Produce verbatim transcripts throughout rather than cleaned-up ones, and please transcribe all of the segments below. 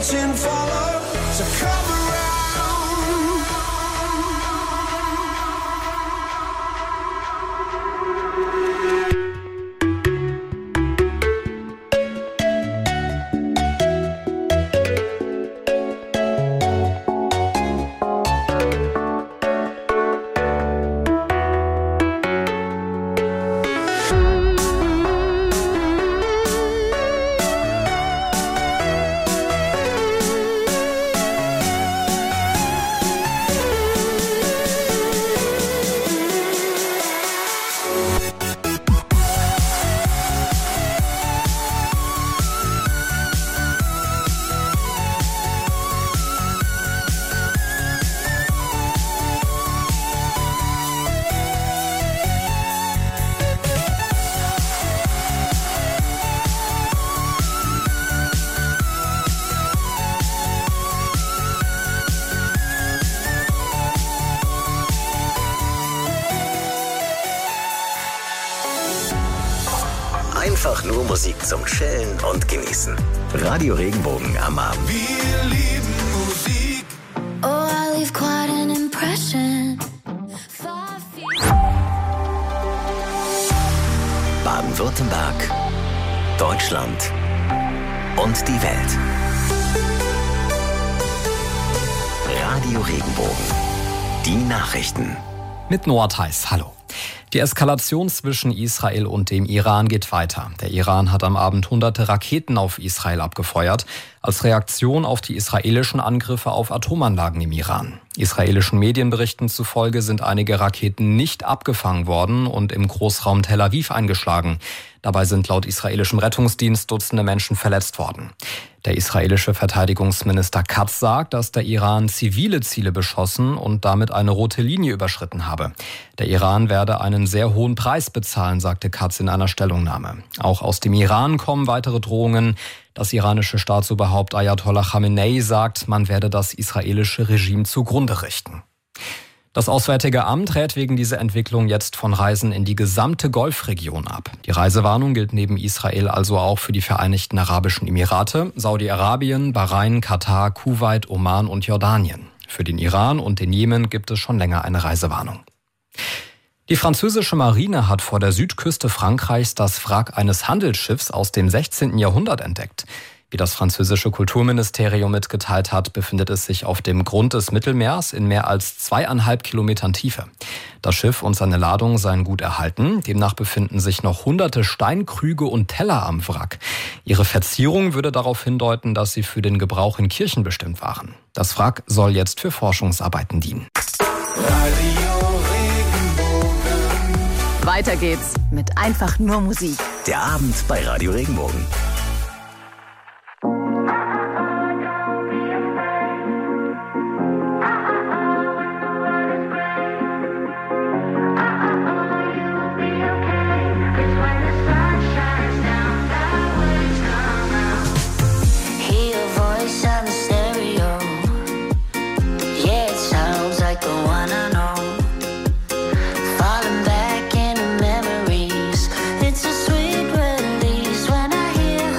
waiting for love to come around. Einfach nur Musik zum Chillen und Genießen. Radio Regenbogen am Abend. Wir lieben Musik. Oh, I leave quite an impression. Baden-Württemberg, Deutschland und die Welt. Radio Regenbogen. Die Nachrichten. Mit Noah Theis, hallo. Die Eskalation zwischen Israel und dem Iran geht weiter. Der Iran hat am Abend hunderte Raketen auf Israel abgefeuert, als Reaktion auf die israelischen Angriffe auf Atomanlagen im Iran. Israelischen Medienberichten zufolge sind einige Raketen nicht abgefangen worden und im Großraum Tel Aviv eingeschlagen. Dabei sind laut israelischem Rettungsdienst Dutzende Menschen verletzt worden. Der israelische Verteidigungsminister Katz sagt, dass der Iran zivile Ziele beschossen und damit eine rote Linie überschritten habe. Der Iran werde einen sehr hohen Preis bezahlen, sagte Katz in einer Stellungnahme. Auch aus dem Iran kommen weitere Drohungen. Das iranische Staatsoberhaupt Ayatollah Khamenei sagt, man werde das israelische Regime zugrunde richten. Das Auswärtige Amt rät wegen dieser Entwicklung jetzt von Reisen in die gesamte Golfregion ab. Die Reisewarnung gilt neben Israel also auch für die Vereinigten Arabischen Emirate, Saudi-Arabien, Bahrain, Katar, Kuwait, Oman und Jordanien. Für den Iran und den Jemen gibt es schon länger eine Reisewarnung. Die französische Marine hat vor der Südküste Frankreichs das Wrack eines Handelsschiffs aus dem sechzehnten Jahrhundert entdeckt. Wie das französische Kulturministerium mitgeteilt hat, befindet es sich auf dem Grund des Mittelmeers in mehr als zweieinhalb Kilometern Tiefe. Das Schiff und seine Ladung seien gut erhalten. Demnach befinden sich noch hunderte Steinkrüge und Teller am Wrack. Ihre Verzierung würde darauf hindeuten, dass sie für den Gebrauch in Kirchen bestimmt waren. Das Wrack soll jetzt für Forschungsarbeiten dienen. Radio Regenbogen. Weiter geht's mit einfach nur Musik. Der Abend bei Radio Regenbogen. Falling back into memories. It's a sweet release when I hear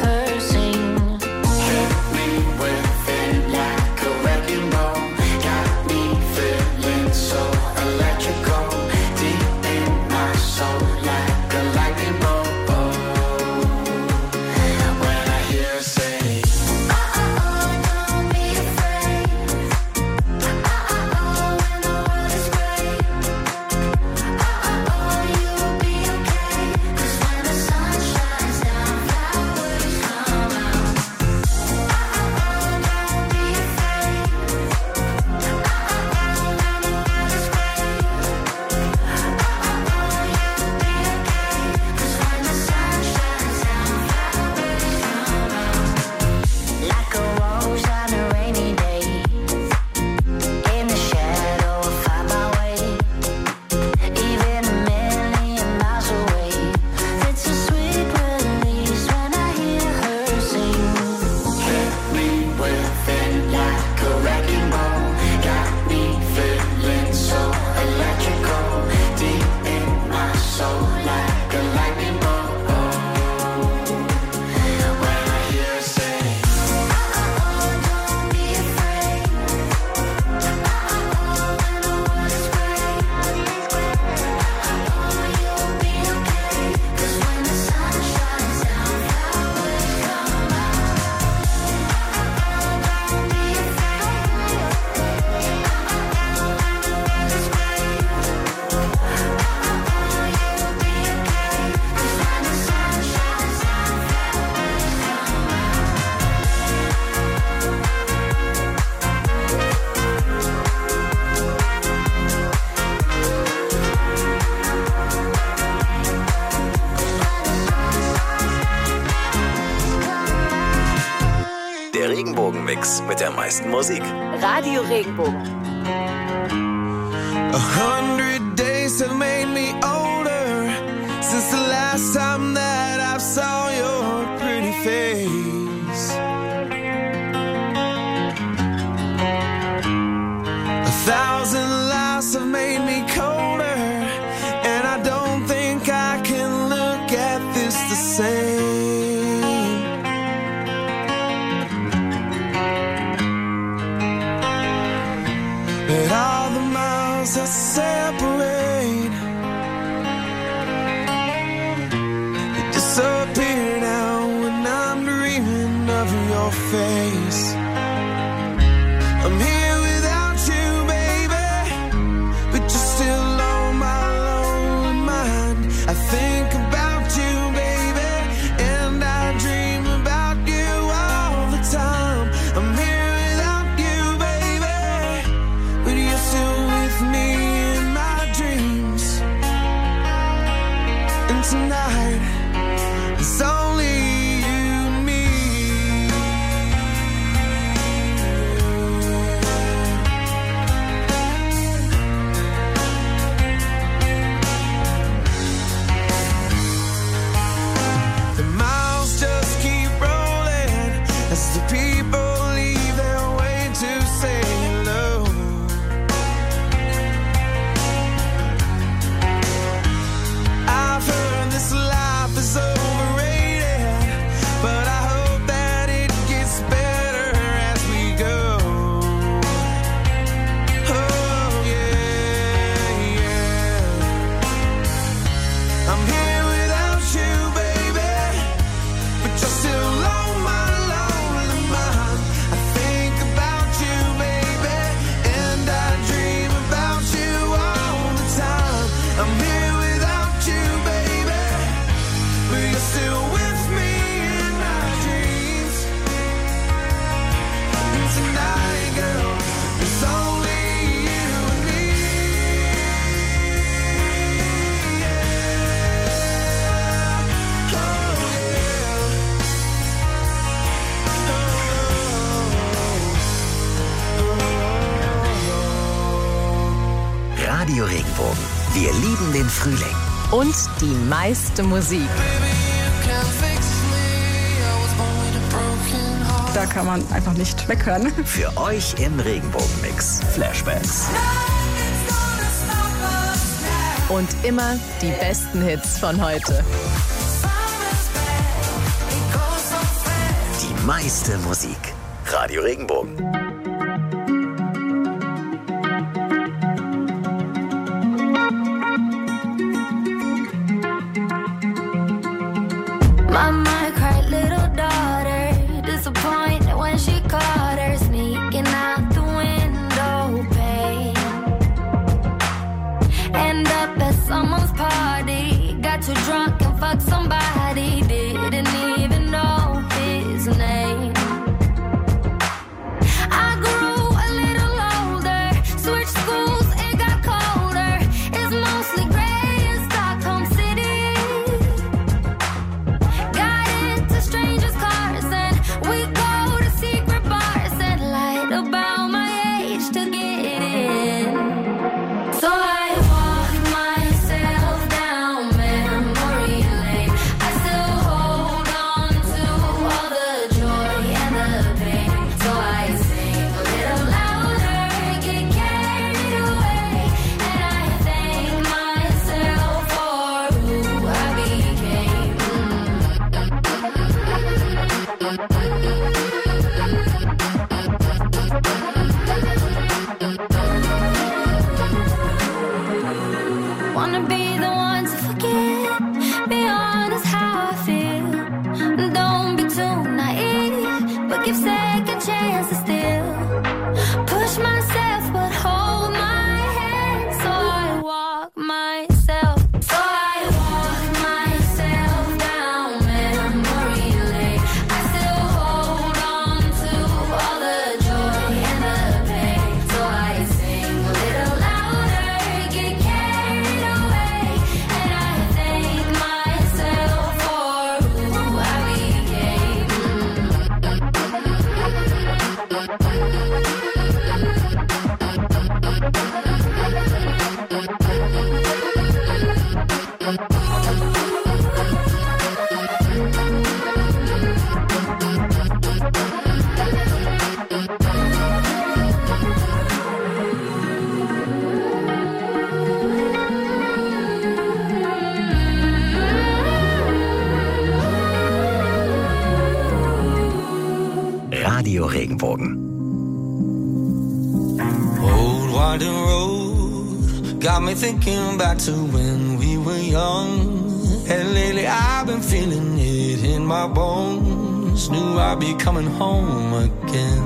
Der Regenbogen-Mix mit der meisten Musik. Radio Regenbogen. A hundred days have made me older since the last time that I saw your pretty face. A thousand lies have made me colder, and I don't think I can look at this the same. But all the miles that separate, they disappear now when I'm dreaming of your face. I'm here without you, baby, but you're still on my lonely mind. I think about you, baby, and I dream about you all the time. I'm here without you, baby, but you're still with me in my dreams. And tonight, it's only you and me. The miles just keep rolling as the people leave their way to say hello. I've heard this life is overrated, but I hope that it gets better as we go. Oh yeah, yeah. I'm here without you, baby, but you're still on my lonely mind. I think about you, baby, and I dream about you all the time. I'm here without you, baby, but you're still with me in my dreams. And tonight, girl, it's only you and me. Yeah. Oh, yeah. Radio Regenbogen. Wir lieben den Frühling. Und die meiste Musik. Da kann man einfach nicht weghören. Für euch im Regenbogen-Mix. Flashbacks. Und immer die besten Hits von heute. Die meiste Musik. Radio Regenbogen. Mama cried, little daughter, disappointed when she caught her sneaking out the window pane. End up at someone's party, got too drunk and fucked somebody, didn't even know his name. I grew a little older, switched schools, it got colder. It's mostly gray in Stockholm City. Got into strangers' cars and we go to secret bars and lied about my age to get in. So I walk myself down memory lane. I still hold on to all the joy and the pain. So I sing a little louder, get carried away, and I thank myself for who I became. Wanna be the one to forget, be honest how I feel. Don't be too naive, but give second chances still. Push myself, but hold my hand. So I walk myself, so I walk myself down memory lane. I still hold Radio Regenbogen. Old winding road got me thinking back to when we were young. And lately I've been feeling it in my bones. Knew I'd be coming home again.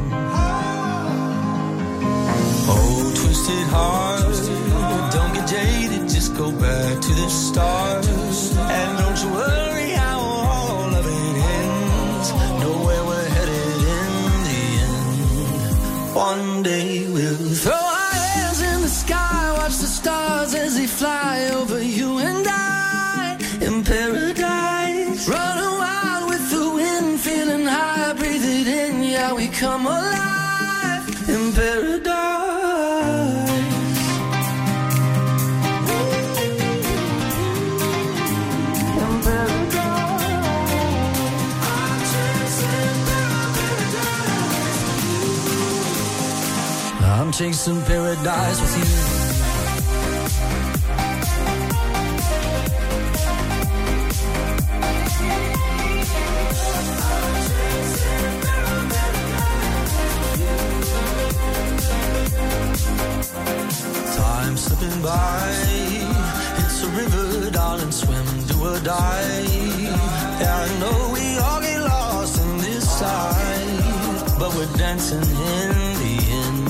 Oh, twisted heart, don't get jaded, just go back to the start. And don't you worry how all of it ends. Know where we're headed in the end. One day we'll throw our hands in the sky, watch the stars as they fly over you and I. In paradise, running wild with the wind, feeling high, breathe it in, yeah, we come alive. In paradise. I'm chasing paradise with you. Time slipping by, it's a river, darling, swim, do or die. Yeah, I know we all get lost in this tide, but we're dancing in the end.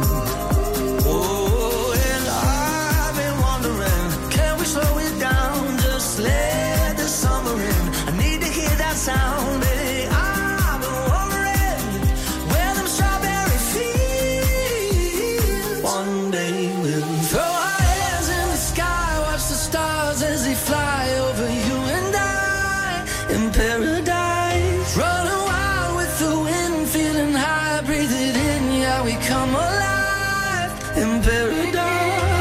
Oh, and I've been wondering, can we slow it down, just let the summer in. I need to hear that sound, baby. I've been wondering where them strawberry fields. One day we'll throw our hands in the sky, watch the stars as they fly over you and I. In paradise, running wild with the wind, feeling high, breathe it in, yeah, we come alive. In paradise.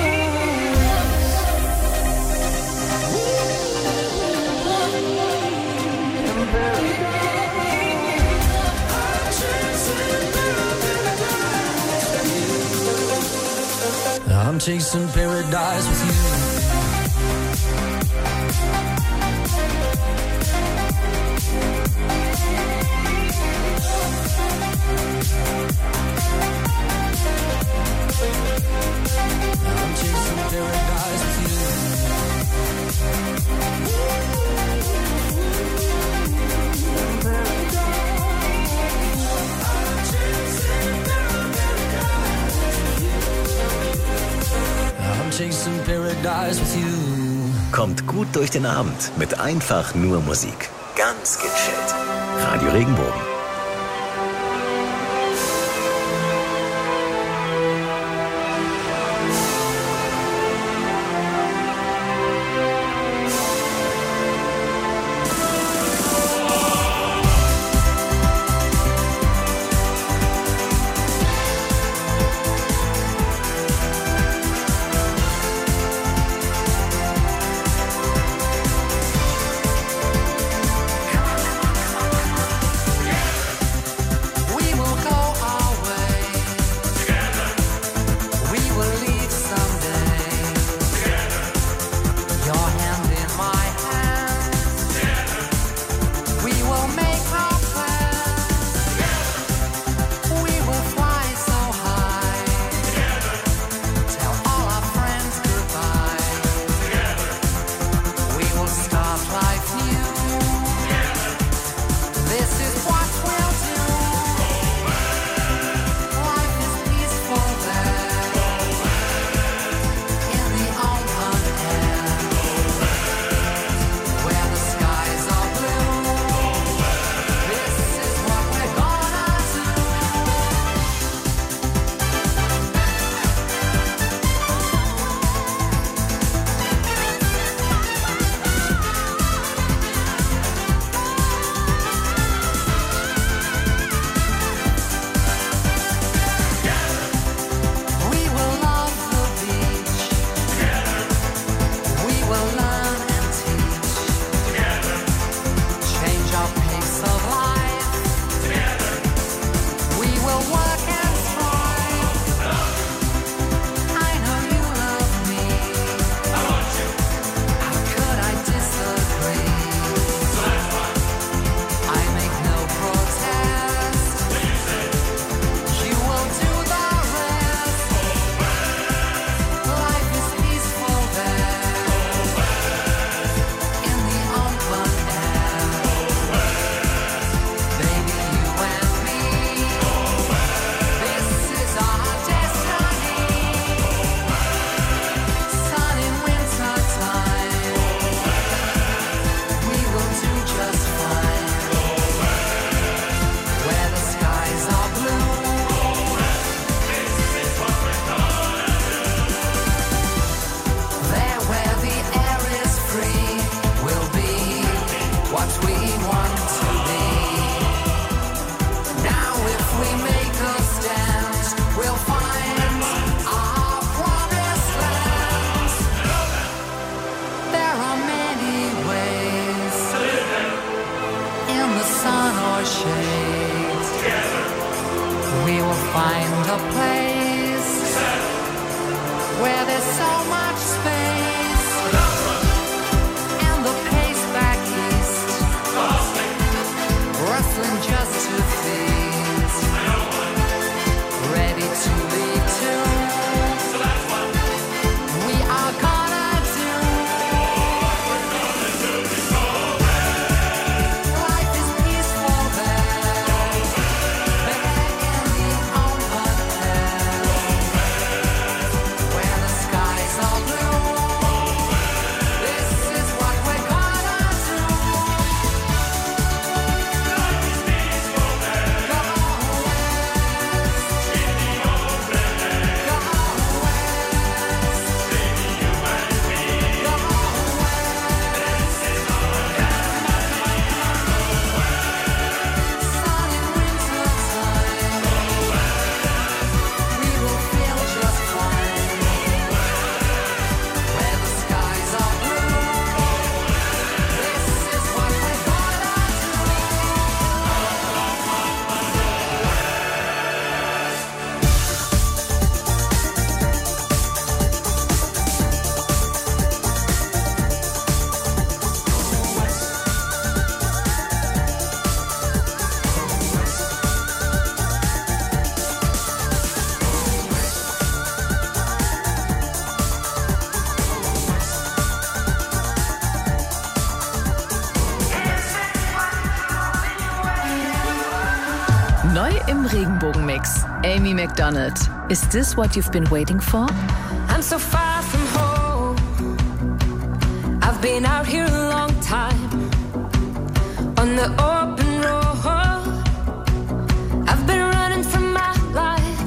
I'm chasing paradise with you. I'm chasing paradise with I'm chasing paradise with you. Kommt gut durch den Abend mit einfach nur Musik. Ganz gechillt. Radio Regenbogen. Yeah. in the sun or shade. Together. We will find a place where there's so much space. And the pace back east, rustling just to feet, ready to lead to. We are gonna do what we're gonna do before. Life is peaceful there, back in the open air, where the skies are blue. This is what we're gonna do. Life is peaceful there. Go west, in the open air. Go west, baby, you and me. Go west, this is our land. Sun in winter time. We will feel just fine. Where the skies are blue. This is what we're gonna do. Neu im Regenbogenmix. Amy Macdonald. Is this what you've been waiting for? I'm so far from home. I've been out here a long time on the open road. I've been running from my life.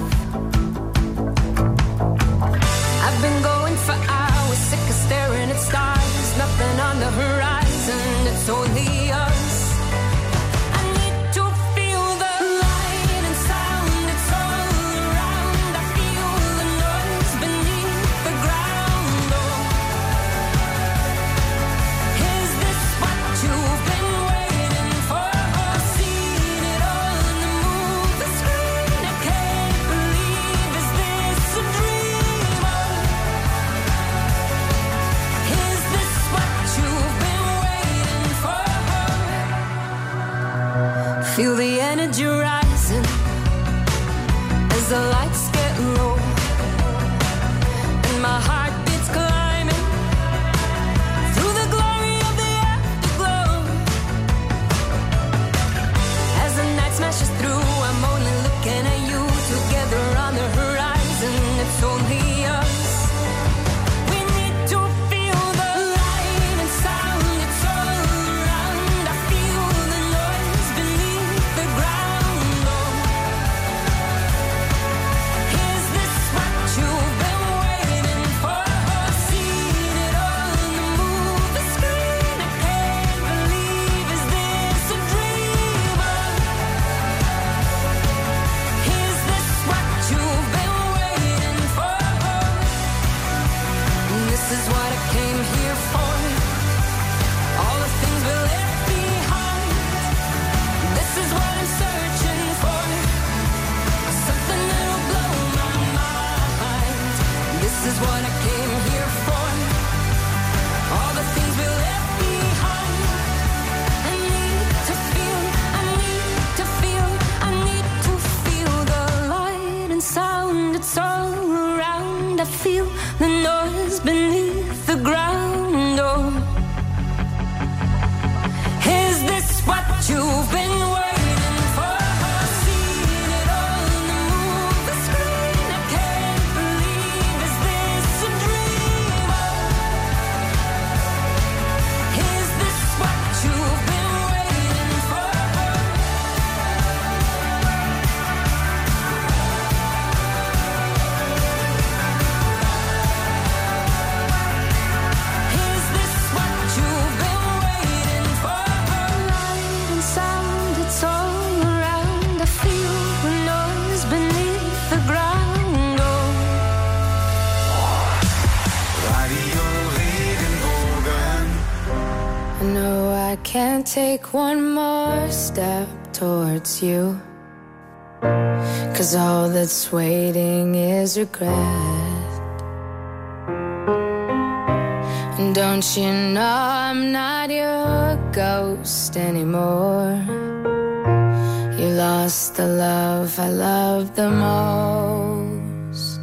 I've been going for hours, sick of staring at stars. Nothing on the horizon, it's only us. I need to feel the light and sound. It's all around. I feel the noise beneath the ground. Oh, is this what you've been waiting for? Seen it all in the movie screen. I can't believe, is this a dream? Is this what you've been waiting for? Feel the energy rising as the lights get low, and my heart beats climbing through the glory of the afterglow. As the night smashes through, I'm only looking at you. Together on the horizon, it's only us. We need to feel the light and sound. It's all around. I feel the noise beneath the ground. Oh, is this what you've been waiting for? Seen it all in the movie screen. I can't believe, is this a dream? Is this what you've been waiting for? This is what I came here for. All the things we left behind. This is what I'm searching for. Something that'll blow my mind. This is what I came here for. All the things we left behind. I need to feel, I need to feel, I need to feel the light and sound. It's all around. I feel the noise beneath the ground. Oh, is this what you've been waiting for? Seen it all in the movie screen. I can't believe, is this a dream? Is this what you've been waiting for? can't take one more step towards you, 'cause all that's waiting is regret. And don't you know I'm not your ghost anymore? You lost the love I loved the most.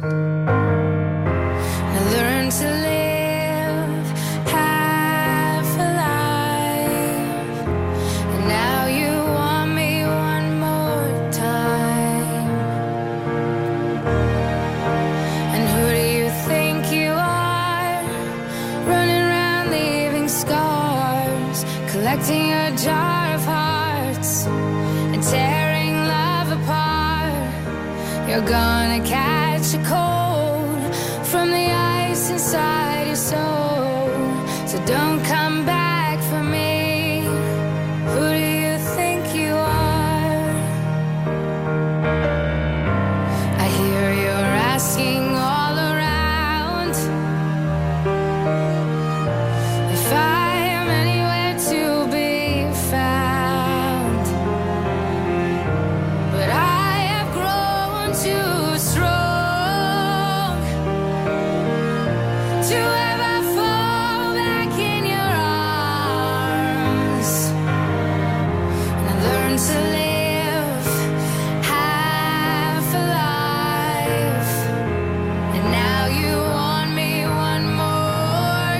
I learned to live half alive, and now you want me one more time. And who do you think you are, running around leaving scars, collecting a jar of hearts and tearing love apart? You're gonna catch a cold from the ice inside your soul, so don't come back for me. Who do you think you are? I hear you're asking all around if I am anywhere to be found, but I have grown too strong to ever fall back in your arms. And I learned to live half alive, and now you want me one more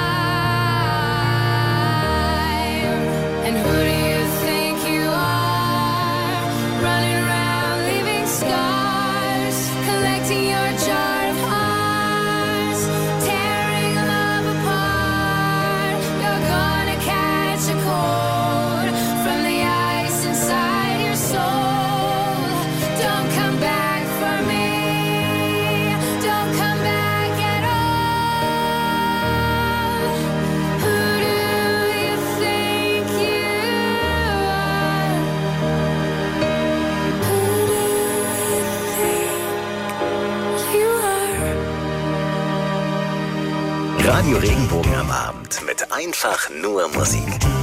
time. And who do you think you are, running around leaving scars, collecting your jar of hearts, tearing love apart? You're gonna catch a cold from the ice inside your soul. Don't come back for me. Don't come back at all. Who do you think you are? Who do you think you are? Radio Regenbogen am Abend mit einfach nur Musik.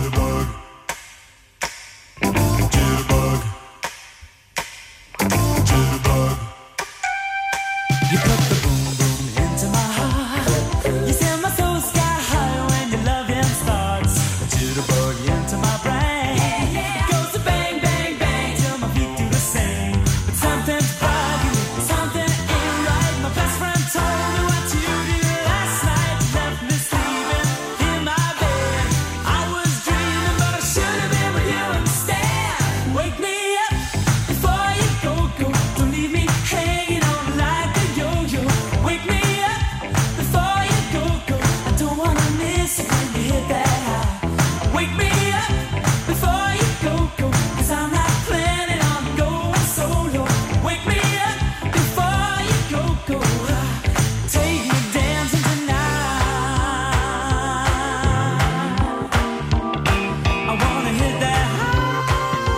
You put the boom boom into my heart. You send my soul sky high when your loving starts. A jitterbug into my brain. It goes to bang, bang, bang till my feet do the same. But something's bugging me, something ain't right. My best friend told me what you did last night. You left me sleeping in my bed. I was dreaming, but I should have been with you instead. Wake me up before you go, go. Don't leave me hanging on like a yo-yo. Wake me up before you go, go. I don't wanna miss it when you hit that high. Wake me up before you go, go. 'Cause I'm not planning on going solo. Wake me up before you go, go. Take me dancing tonight. I wanna hit that high.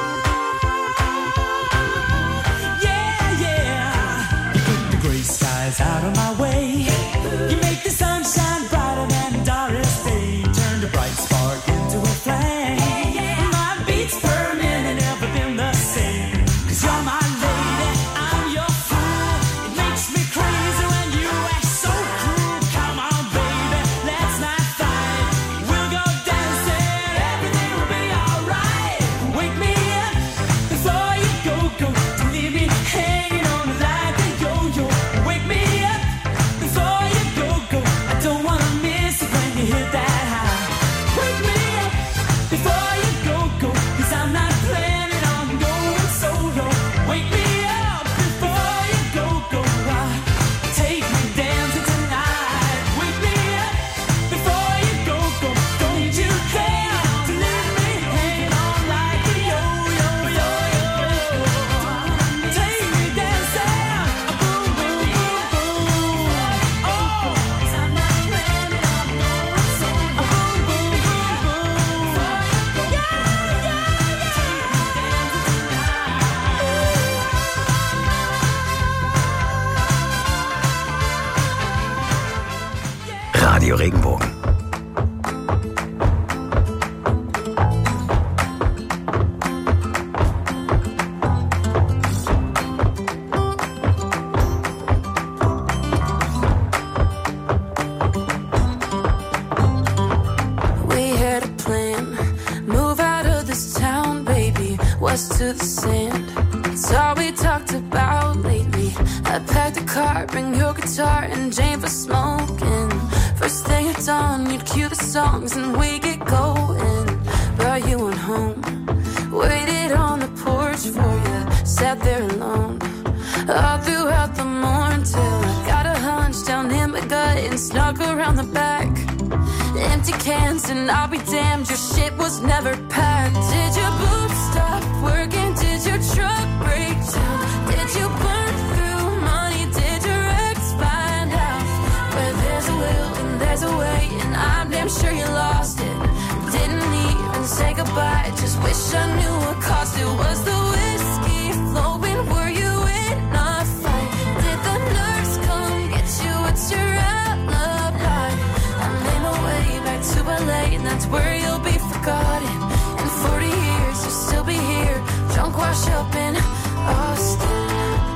Yeah, yeah. You put the gray skies out of my way. You make the sunshine brighter than Doris Day. Turn the bright spark into a flame. My beats per minute never been the same. 'Cause you're my lady, I'm your fool. It makes me crazy when you act so cruel. Come on, baby, let's not fight. We'll go dancing, everything will be alright. Wake me up before you go, go. Don't leave me hanging on like a yo-yo. Wake me up before you go, go. I don't wanna miss it when you hit that high. Wake me up before you go, go. 'Cause I'm not planning on going solo. Wake me up before you go, go. Ah, take me dancing tonight. Wake me up before you go, go. Don't you care to leave me hanging on like a yo-yo, yo-yo. Take me dancing, boom, boom, boom, boom. Oh, 'cause I'm not planning on going solo. Boom, boom, boom, boom. Yeah, yeah, yeah. Radio Regenbogen. west to the sand. It's all we talked about lately. I packed a car, bring your guitar and Jane for smoking. First thing at dawn, you'd cue the songs and we get going. Brought you on home, waited on the porch for you, sat there alone all throughout the morning till I got a hunch down in my gut and snuck around the back. Empty cans and I'll be damned, your shit was never packed. Did your boobs stop working? Did your truck break down? Did you burn through money? Did your ex find out? Where there's a will and there's a way, and I'm damn sure you lost it. Didn't even say goodbye, just wish I knew what caused it. Was the whiskey flowing? Were you in a fight? Did the nurse come get you? What's your alibi? I made my way back to L A, and that's where you'll be forgotten. In forty years you'll still be here, drunk, washed up in Austin.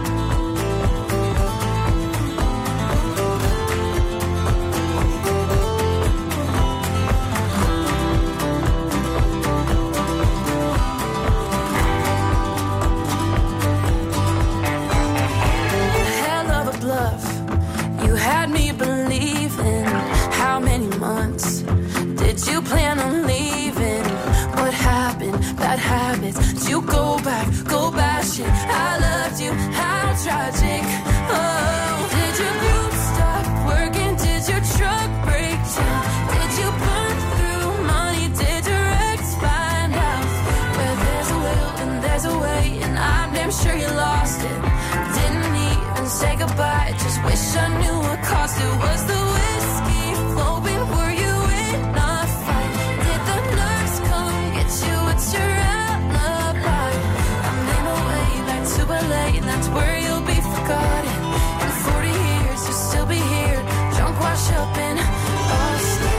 You had me believing. How many months did you plan on leaving? What happened? Bad habits. Did you go back, go bashing? I loved you, how tragic. Oh, did your group stop working? Did your truck break down? Did you burn through money? Did your ex find out? Where there's a will and there's a way, and I'm damn sure you lost it. Didn't even say goodbye, just wish I knew what caused it. Was the whiskey flowing? Were you in a fight? Did the nurse come get you? What's your alibi? I made my way back to L A, and that's where you'll be forgotten. In forty years you'll still be here, drunk, washed up in Austin.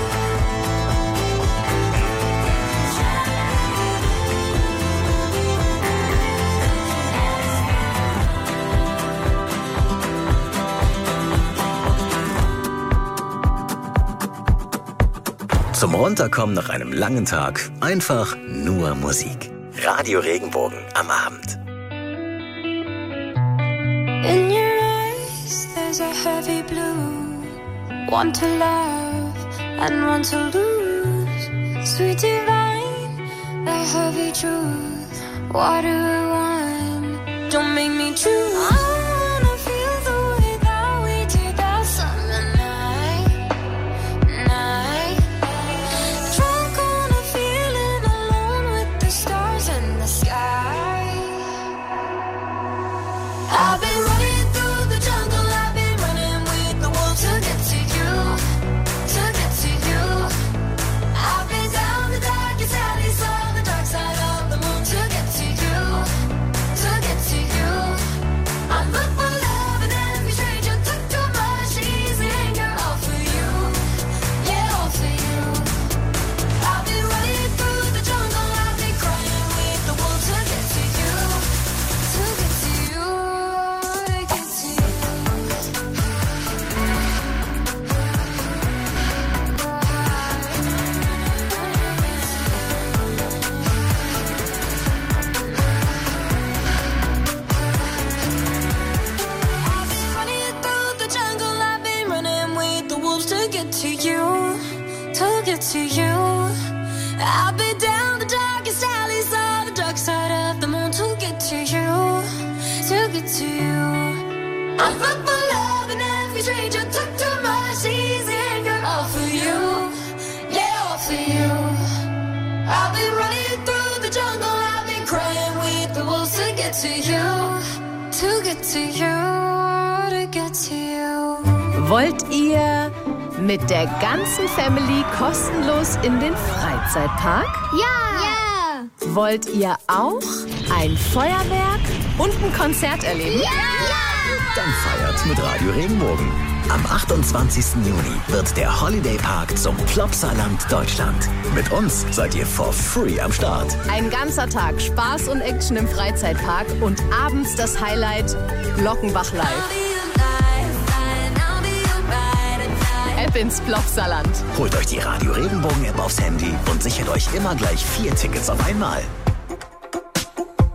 Zum Runterkommen nach einem langen Tag einfach nur Musik. Radio Regenbogen am Abend. In your eyes there's a heavy blue. One to love and one to lose. Sweet divine, the heavy truth. What do I want? Don't make me choose. I wanna feel the way that we did that summer night. Night. Drunk on a feeling, alone with the stars in the sky. I've been running through the jungle, I've been running with the wolves to get to you, to get to you. I've been down the darkest alleys, saw the dark side of the moon to get to you, to get to you. I'm looking for love and every stranger took too much easy anger, all for you, yeah, all for you. I've been running through the jungle, I've been crying with the wolves to get to you, to get to you, to get to you. I've been running through the jungle, I've been running with the wolves to get to you, to get to you. I've been down the darkest alleys, saw the dark side of the moon to get to you, to get to you. I'm looking for love and every stranger took too much easy anger, all for you, yeah, all for you. I've been running through the jungle, I've been crying with the wolves to get to you, to get to you, to get to you. Wollt ihr mit der ganzen Family kostenlos in den Freizeitpark? Ja! Ja! Wollt ihr auch ein Feuerwerk und ein Konzert erleben? Ja! Dann feiert mit Radio Regenbogen. Am achtundzwanzigsten Juni wird der Holiday Park zum Plopsaland Deutschland. Mit uns seid ihr for free am Start. Ein ganzer Tag Spaß und Action im Freizeitpark und abends das Highlight Glockenbach live. Ab ins Plopsaland. Holt euch die Radio Regenbogen App aufs Handy und sichert euch immer gleich vier Tickets auf einmal.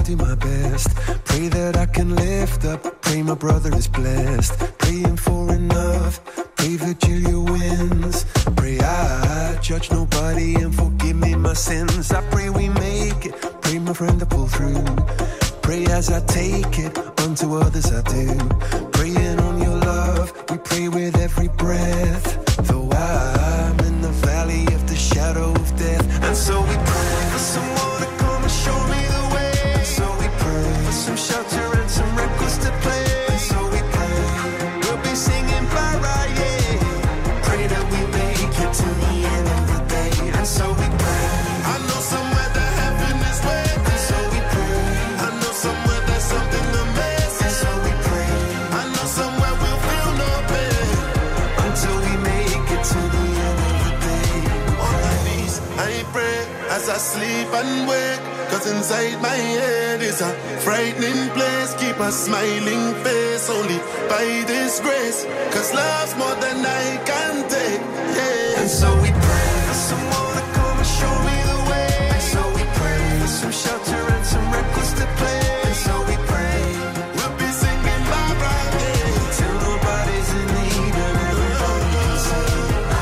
do my best. Pray that I can lift up. Pray my brother is blessed. Praying for enough. Pray Virgilia wins. Pray I judge nobody and forgive me my sins. I pray we make it. Pray my friend to pull through. Pray as I take it. Unto others I do. Praying on your love. We pray with every breath. Though I'm in the valley of the shadow of death. And so we pray for someone to come and show me the way. And so we pray for some shelter and some records to play. And so we pray we'll be singing bye-bye, yeah. Pray that we make it to the end of the day. And so we pray. I know somewhere that heaven is waiting. And so we pray. I know somewhere there's something amazing. And so we pray. I know somewhere we'll feel no pain until we make it to the end of the day. On my knees, I pray as I sleep and wake. Cause inside my head is a frightening place. Keep a smiling face only by this grace. Cause love's more than I can take, yeah. And so we pray for someone to come and show me the way. And so we pray for some shelter and some records to play. And so we pray we'll be singing bye-bye, yeah. Till nobody's in need and everybody can sing.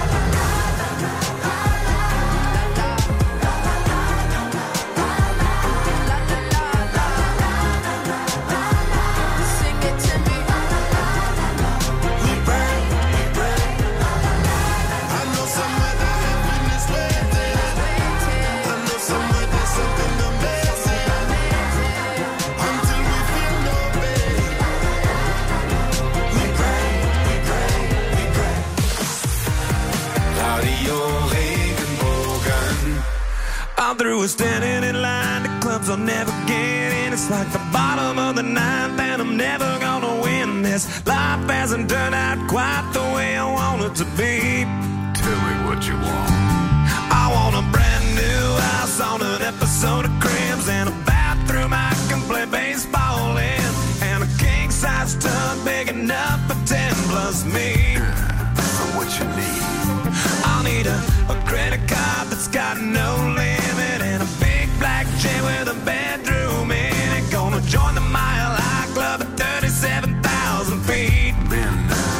I'm through with standing in line. The clubs I'll never get in. It's like the bottom of the ninth and I'm never gonna win this. Life hasn't turned out quite the way I want it to be. Tell me what you want. I want a brand new house on an episode of Cribs and a bathroom I can play baseball in, and a king-size tub big enough for ten plus me. So what you need? I'll need a, a credit card that's got no limit and a big black jet with a bedroom in it. Gonna join the Mile High Club at thirty-seven thousand feet. Been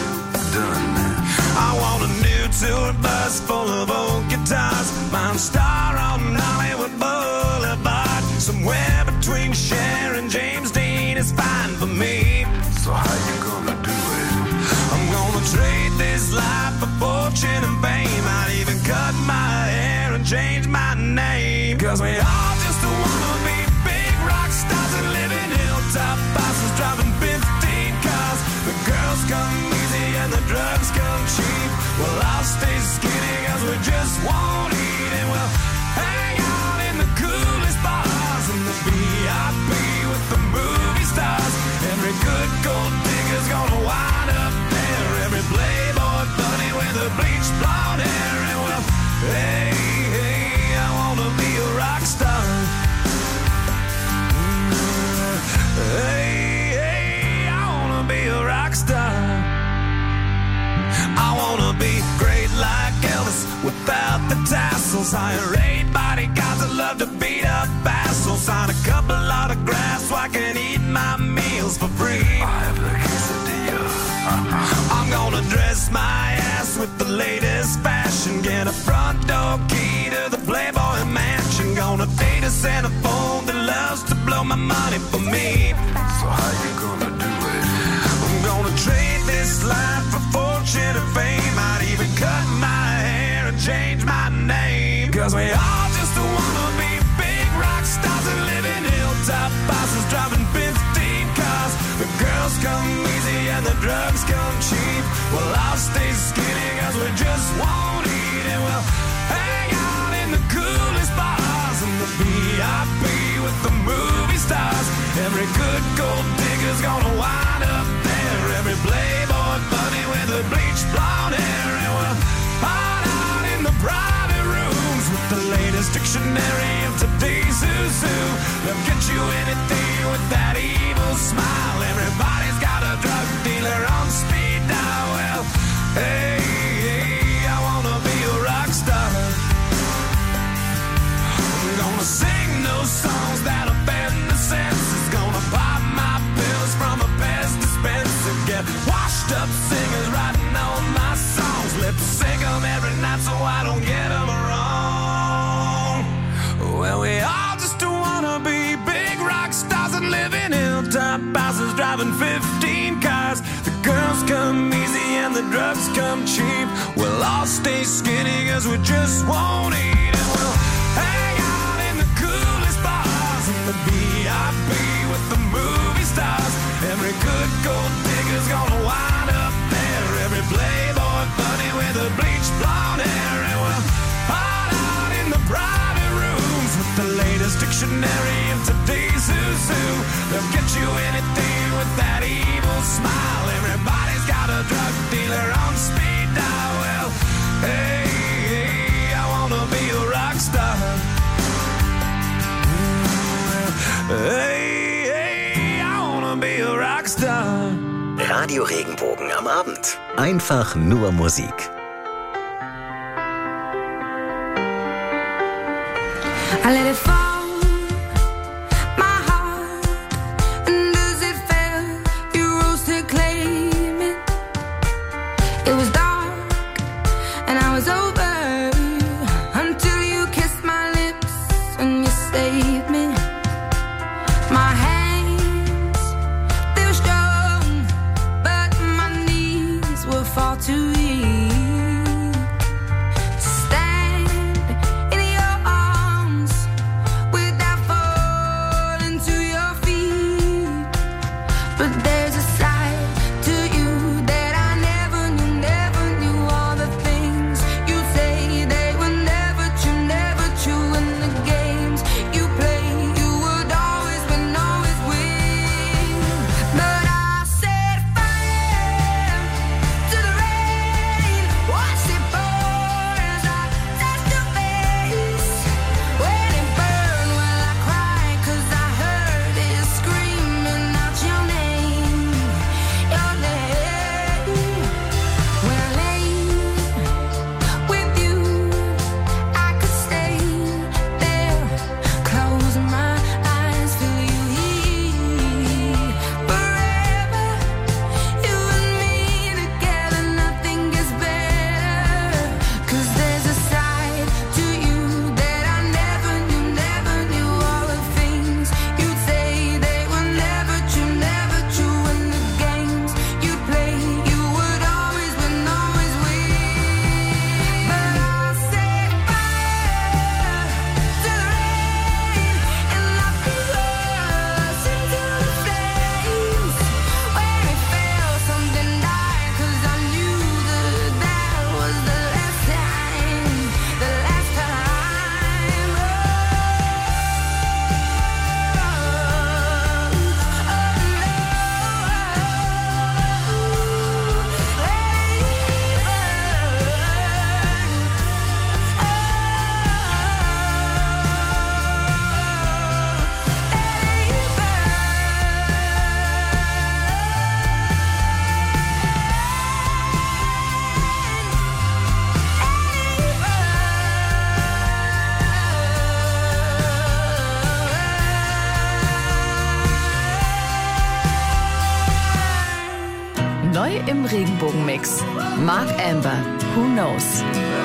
done. I want a new tour bus full of old guitars. Mine star on Hollywood Boulevard. Somewhere between Cher and James Dean is fine for me. So how you gonna do it? I'm gonna trade this life for fortune and fame. I'd even cut my hair and change my name. Cause we all just wanna be big rock stars and live in hilltop bosses driving fifteen cars. The girls come easy and the drugs come cheap. Well, I'll stay skinny cause we just won't eat. And we'll hang out in the coolest bars in the V I P with the movie stars. Every good gold digger's gonna wind up there. Every playboy bunny with the bleached blonde hair. And well, hey, hey, I wanna be a rock star. Hey, hey, I wanna be a rock star. I wanna be great like Elvis without the tassels. Hire eight bodyguards that love to beat up assholes. Sign a couple autographs so I can eat my meals for free. I have the quesadilla. I'm gonna dress my ass with the latest fashion. Get a front door key to the Playboy Mansion. Gonna date a centerfold that loves to blow my money for me. So how you gonna do it? I'm gonna trade this life for fortune and fame. I'd even cut my hair and change my name. Cause we all just wanna be big rock stars and live in hilltop bosses driving fifteen cars. The girls come easy and the drugs come cheap. Well, I'll stay skinny cause we just won't eat. And we'll hang out in the coolest bars in the V I P with the movie stars. Every good gold digger's gonna wind up there. Every playboy bunny with the bleached blonde hair. And we'll hide out in the private rooms with the latest dictionary of today's who's who. They'll get you anything with that evil smile. Everybody's got a drug dealer on speed dial. Well, hey, hey, I wanna be a rock star. I'm gonna sing those songs that offend the sense. night, so I don't get them wrong. Well, we all just wanna be big rock stars and live in hilltop houses, driving fifteen cars. The girls come easy and the drugs come cheap. We'll all stay skinny cause we just won't eat. And we'll hang out in the coolest bars, in the V I P with the movie stars. Every good gold digger's gonna wind up there. Every playboy bunny with a bleached blonde hair. And we'll hide out in the private rooms with the latest dictionary of today's who's who. They'll get you anything with that evil smile. Everybody's got a drug dealer on speed dial. Well, hey, hey, I wanna be a rock star. Hey, hey, I wanna be a rock star. Radio Regenbogen am Abend. Einfach nur Musik. I let it fall, my heart, and as it fell, you rose to claim it. It was dark, and I was over, until you kissed my lips, and you saved me. My hands, they were strong, but my knees were far too weak. Neu im Regenbogenmix. Mark Amber, Who Knows?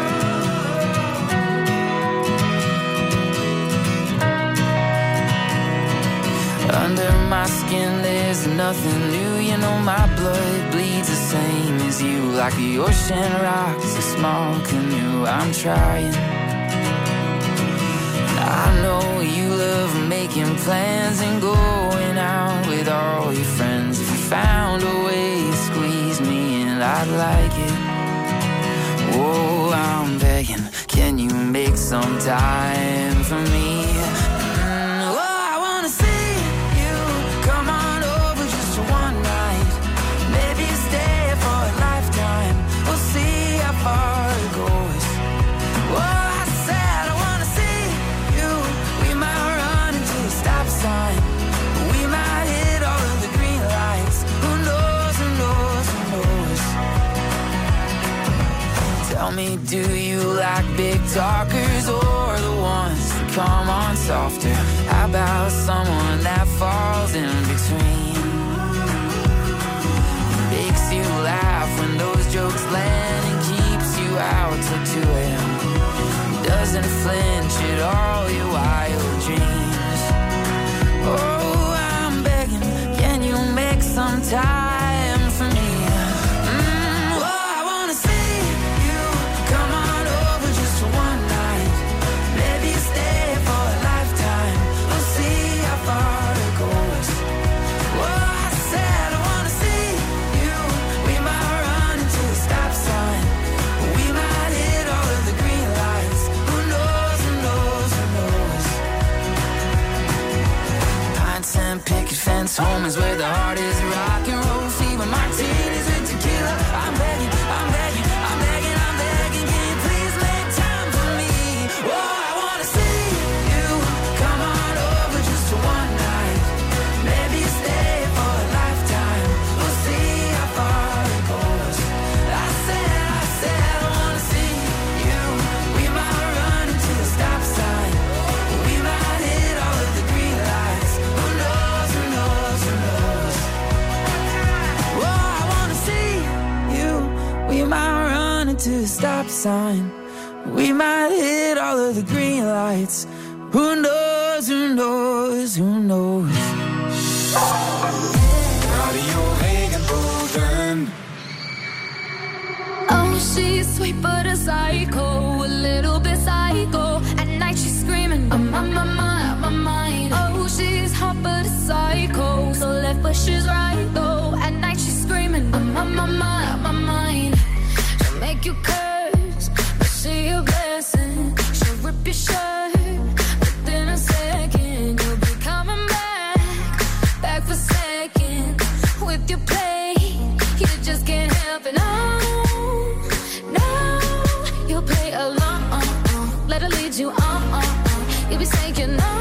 Under my skin there's nothing new. You know my blood bleeds the same as you. Like the ocean rocks a small canoe. I'm trying. I know you love making plans and going out with all your friends. If you found a way to squeeze me in, I'd like it. Oh, I'm begging, can you make some time for me? Tell me, do you like big talkers or the ones that come on softer? How about someone that falls in between? Makes you laugh when those jokes land and keeps you out till two flinch at all your wild dreams. Oh, I'm begging, can you make some time for me? Mm, oh, I wanna see you come on over just for one night. Maybe stay for a lifetime. We'll see how far it goes. Oh, I said I wanna see you. We might run into a stop sign. We might hit all of the green lights. Who knows, who knows, who knows? Pints and picket fence home is where the heart is. Rock and roll fever, martinis with tequila. I'm begging, I'm begging, I'm begging, I'm begging. Can you please make time for me? Oh, I wanna see you. Come on over just for one night. Maybe stay for a lifetime. We'll see how far it goes. I said, I said I wanna see you. We might run into a stop sign. We might hit all of the green lights. Who knows, who knows, who knows? Oh, I wanna see you. We might run into a stop sign. We might hit all of the green lights. Who knows, who knows, who knows? Radio Regenbogen. Oh, she's sweet but a psycho, a little bit psycho. At night she's screaming, I'm on my mind, my mind. Oh, she's hot but a psycho, so left but she's right though. At night she's screaming, I'm on my mind, my mind. She'll make you curse, but she a blessing. She'll rip your shirt within a second. You'll be coming back, back for second. With your play, you just can't help it. No, no, you'll play along. Let her lead you on. You'll be saying no,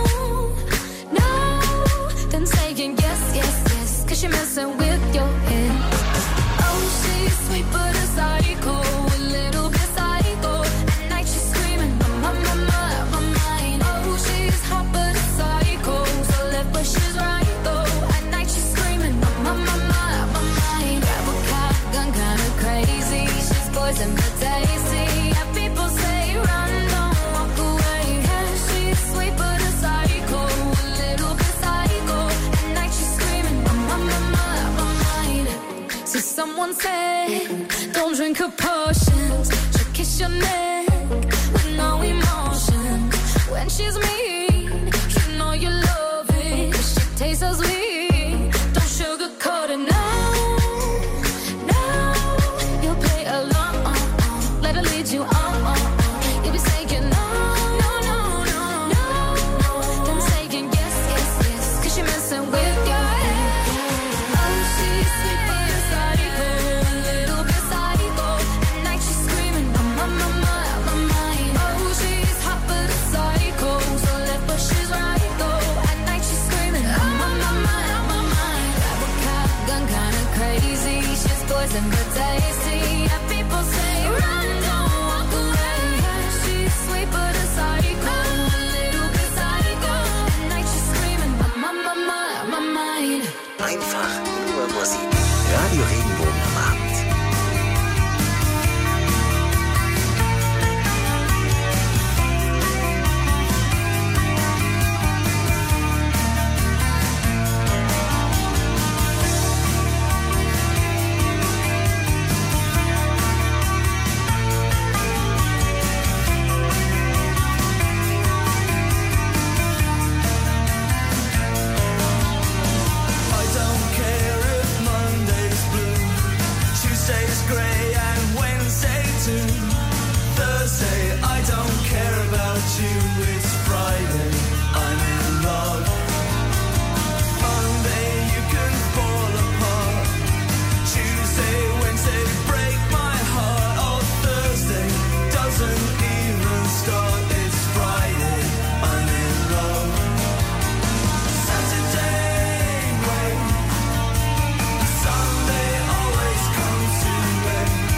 no, then saying yes, yes, yes. Cause you're messing with your head. Oh, she's sweet but a psycho, a little bit psycho. At night she's screaming, my, my, my, my mind. Oh, she's hot but a psycho, so left but she's right though. At night she's screaming, my, my, my, my mind. Grab a cop gun, kinda crazy. She's poison but tasty. Yeah, people say run, don't walk away. Yeah, she's sweet but a psycho, a little bit psycho. At night she's screaming, my, my, my, my mind. See, someone said, don't drink her potions. She'll kiss your neck with no emotion. When she's mean, you know you love it. She tastes so sweet, don't sugarcoat it. No, no, you'll play along. Let her lead you on. You'll be saying no, no, no, no, no, no. Then saying yes, yes, yes. Cause you're messing with your head. Oh, she's sweet but a psycho, a little bit psycho. At night she's screaming, I'm on my mind, my mind. Oh, she's hot but a psycho, so left but she's right though. At night she's screaming, I'm on my mind, my mind. Grab a cop gun, kinda crazy. She's poison but tasty. Yeah, people say run, don't walk away. Yeah, she's sweet but a psycho, a little bit psycho. At night she's screaming, I'm on my mind, my mind. Einfach nur Musik. Radio Regenbogen am Abend. I don't care if Monday's blue, Tuesday's grey and Wednesday too. Thursday, I don't care about you. It's Friday, I'm in love. Monday, you can fall apart. Tuesday, Wednesday, break my heart. Oh, Thursday doesn't even start. It's Friday, I'm in love. Saturday, wait. Sunday always comes too late.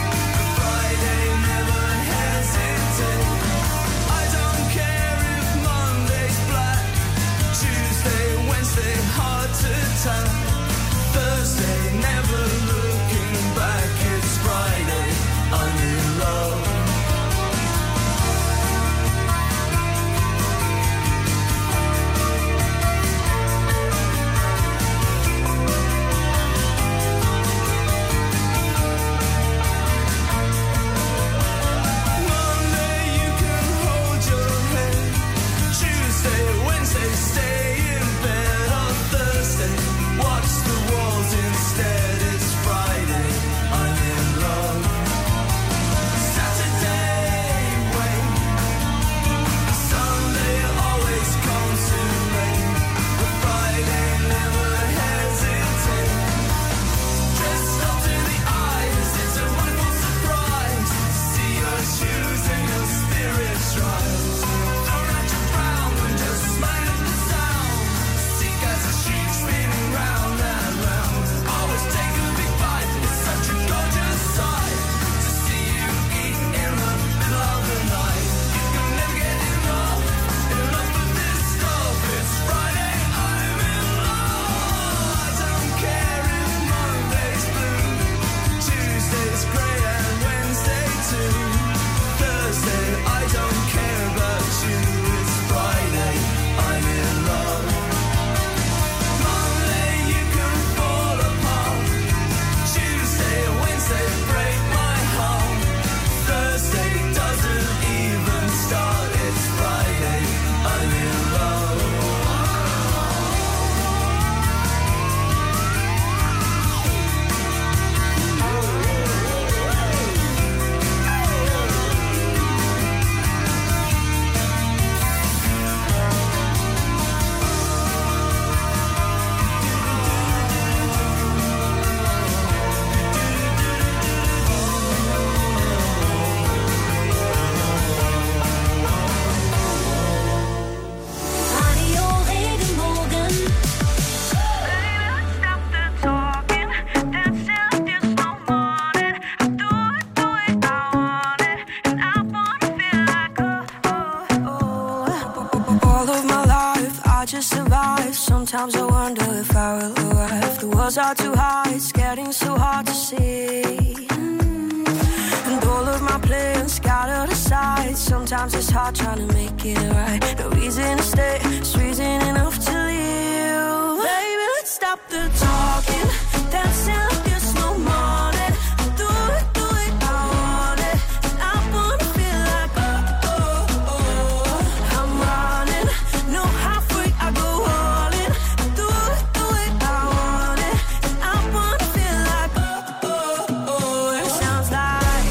stars are too high, it's getting so hard to see. And all of my plans scattered aside, sometimes it's hard trying to make it right. No reason to stay, it's reason enough to leave. Baby, let's stop the talking, dancing like there's no morning. Do it, do it, I want it. And I wanna feel like oh, oh, oh. I'm running, no halfway, I go all in. Do it, do it, I want it. And I wanna feel like oh, oh, oh. And it sounds like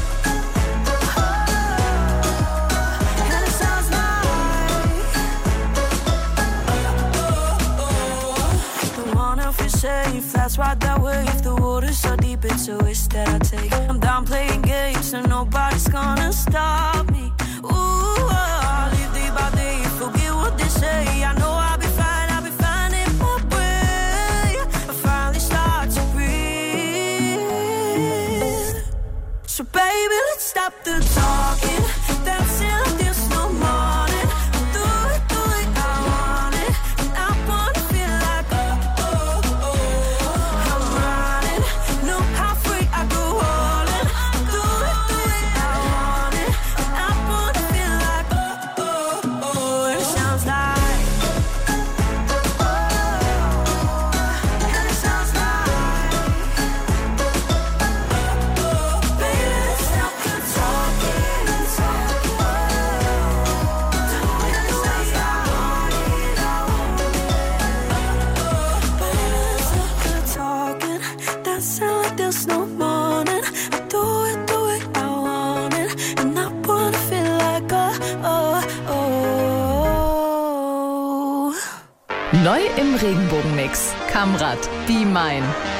oh, and it sounds like oh, oh, oh. Don't wanna feel safe, that's right that way. If the water's so deep, it's a risk that I take. I'm down playing games, so nobody's gonna stop me. Ooh, oh, I'll live day by day, forget what they say. I know I'll be fine, I'll be fine in my way. I finally start to breathe. So baby, let's stop the talking, dancing like there's no morning. Do it, do it, I want it. And I wanna feel like oh, oh, oh. I'm running, no halfway, I go all in. Do it, do it, I want it. And I wanna feel like oh, oh, oh. And it sounds like oh, and it sounds like oh, baby, let's stop the talking, the talking. And it sounds like I want it, I want it. Oh, baby, let's stop the talking, dancing like there's no morning. I do it, do it, I want it. And I wanna feel like oh, oh, oh. Neu im Regenbogenmix. Kamrat, Be Mine.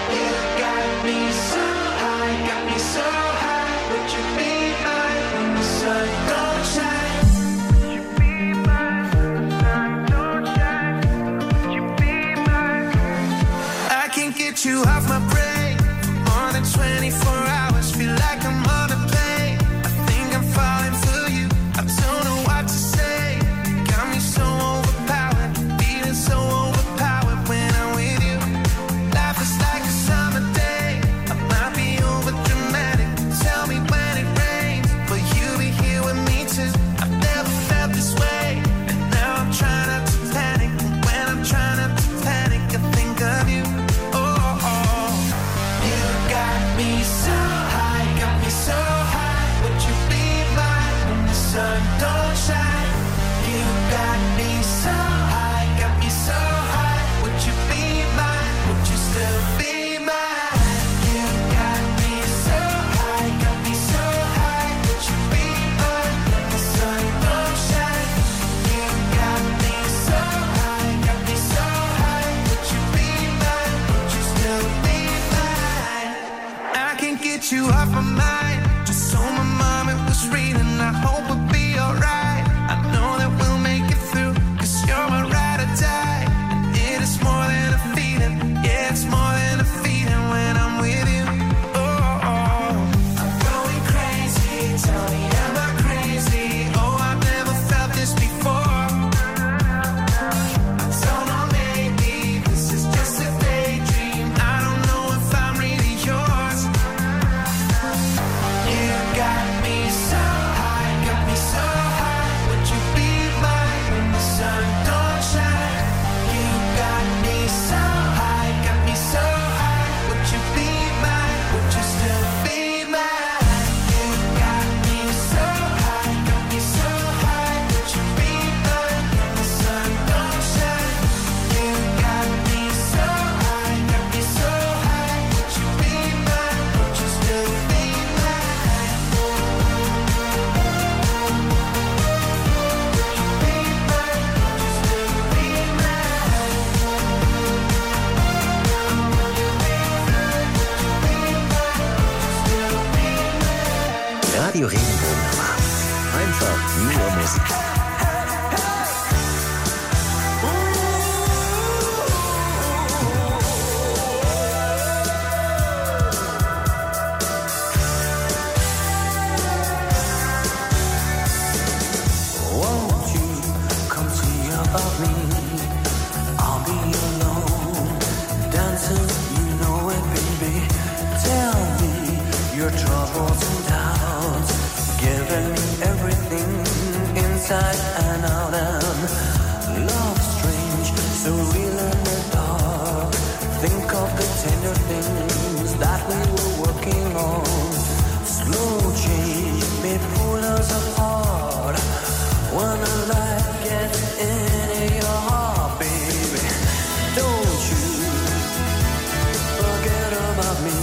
I can't get you off my brain more than twenty-four hours. Feel like I'm on a plane. I think I'm falling for you. I don't know what to say. Got me so overpowered, feeling so overpowered when I'm with you. Life is like a summer day. I might be over dramatic. Tell me when it rains, but you be here with me too. I've never felt this way, and now I'm trying not to panic. And when I'm trying not to panic, I think of you. Oh, oh. You got me so high, got me so high. Would you be mine when the sun don't shine? You got me so high, got me so high. Would you be mine? Would you still be mine? You got me so high, got me so high. Would you be mine when the sun don't shine? You got me so high, got me so high. Would you be mine? Would you still be mine? I can't get you off my mind. Just so my mom it was reading. I hope we'll be alright. I know that we'll make it through, cause you're my ride or die. And it is more than a feeling. Yeah, it's more than a feeling when I'm with you. Oh, oh. I'm going crazy. Tell me, am I crazy? Oh, I've never felt this before. I don't know, maybe this is just a daydream. I don't know if I'm really yours. You got me so high, got me so high. Would you be mine when the sun don't shine? You got me so high, got me so high. Would you be mine? Would you still be mine? You got me so high, got me so high. Would you be mine when the sun don't shine? You got me so high, got me so high. Would you be mine? Would you still be mine? Radio Regenbogen am Abend. Einfach nur Musik. Won't you come see about me? I'll be alone, dancing with you. troubles and doubts, giving me everything inside and out, and love strange, so real in the dark. Think of the tender things that we were working on. Slow change may pull us apart when the light gets into your heart, baby. Don't you forget about me.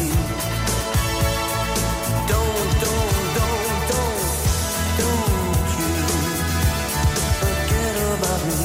Don't, don't, don't, don't, don't you forget about me.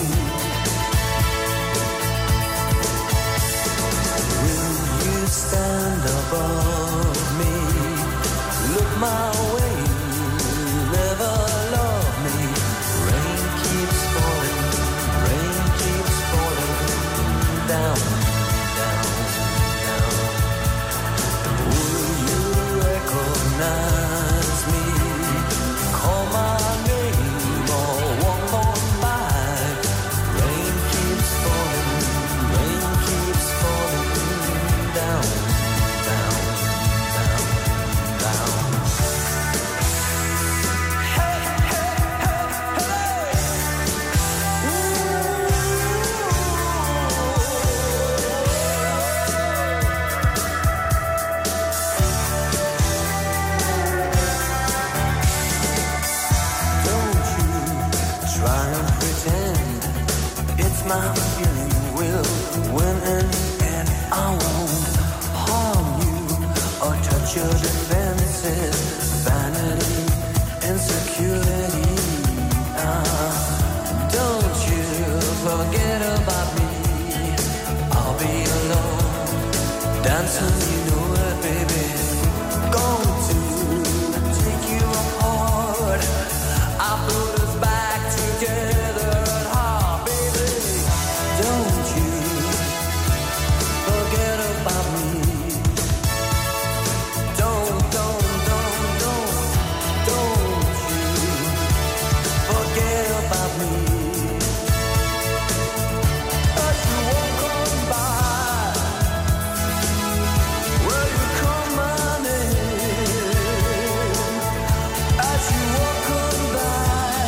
Will you stand above me? Look my way, never love me. Rain keeps falling, rain keeps falling down, down, down. Will you recognize me? Call my name or walk on by. Rain keeps falling, rain keeps falling down, down, down, down. Try and pretend it's my feeling will win in the end. I won't harm you or touch your defenses, vanity, insecurity. Ah, don't you forget about me. I'll be alone, dancing, you know it, baby. Going to take you apart. I put us back together at heart, baby. Don't you forget about me. Don't, don't, don't, don't, don't you forget about me. As you walk on by, will you call my name? As you walk on by,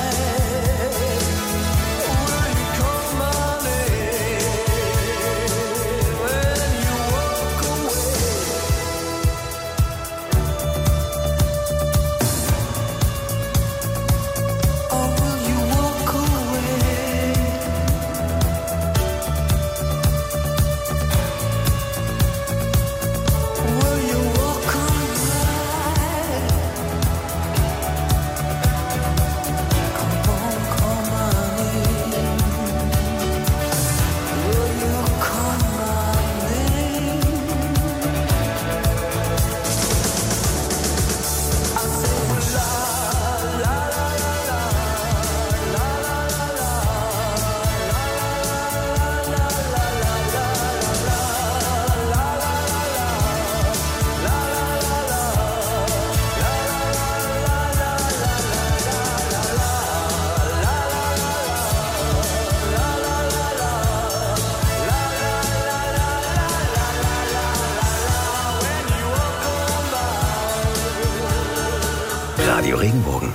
Radio Regenbogen.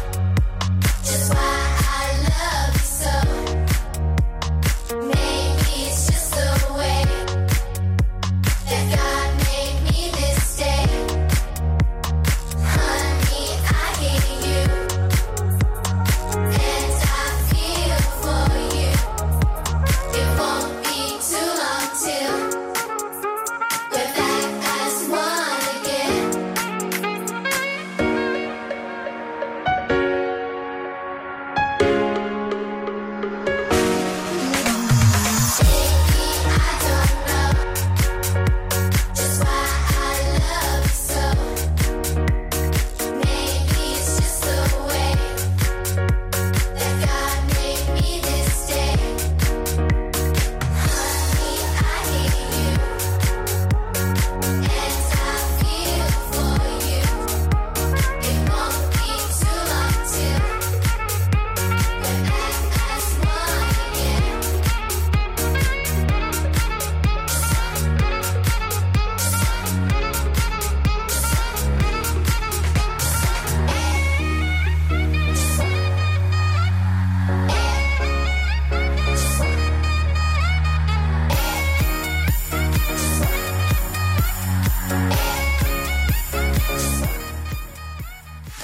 Maybe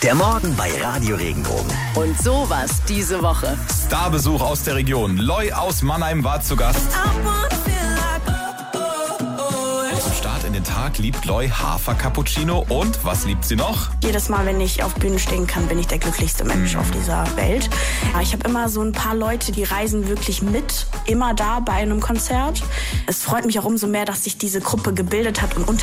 Der Morgen bei Radio Regenbogen. Und sowas diese Woche. Starbesuch aus der Region. Loy aus Mannheim war zu Gast. Zum Start in den Tag liebt Loy Hafer-Cappuccino. Und was liebt sie noch? Jedes Mal, wenn ich auf Bühnen stehen kann, bin ich der glücklichste Mensch auf dieser Welt. Ich habe immer so ein paar Leute, die reisen wirklich mit, immer da bei einem Konzert. Es freut mich auch umso mehr, dass sich diese Gruppe gebildet hat und unter